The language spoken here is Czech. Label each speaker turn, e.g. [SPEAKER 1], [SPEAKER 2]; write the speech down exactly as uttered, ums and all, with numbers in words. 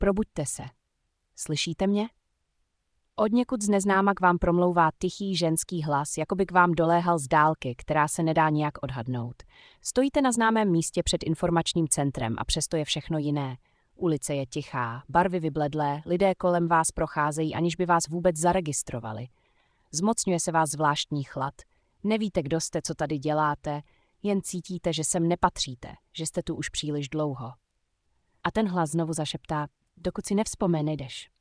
[SPEAKER 1] Probuďte se. Slyšíte mě? Odněkud z neznáma k vám promlouvá tichý ženský hlas, jako by k vám doléhal z dálky, která se nedá nijak odhadnout. Stojíte na známém místě před informačním centrem a přesto je všechno jiné. Ulice je tichá, barvy vybledlé, lidé kolem vás procházejí, aniž by vás vůbec zaregistrovali. Zmocňuje se vás zvláštní chlad. Nevíte, kdo jste, co tady děláte, jen cítíte, že sem nepatříte, že jste tu už příliš dlouho. A ten hlas znovu zašeptá, dokud si nevzpomeneš.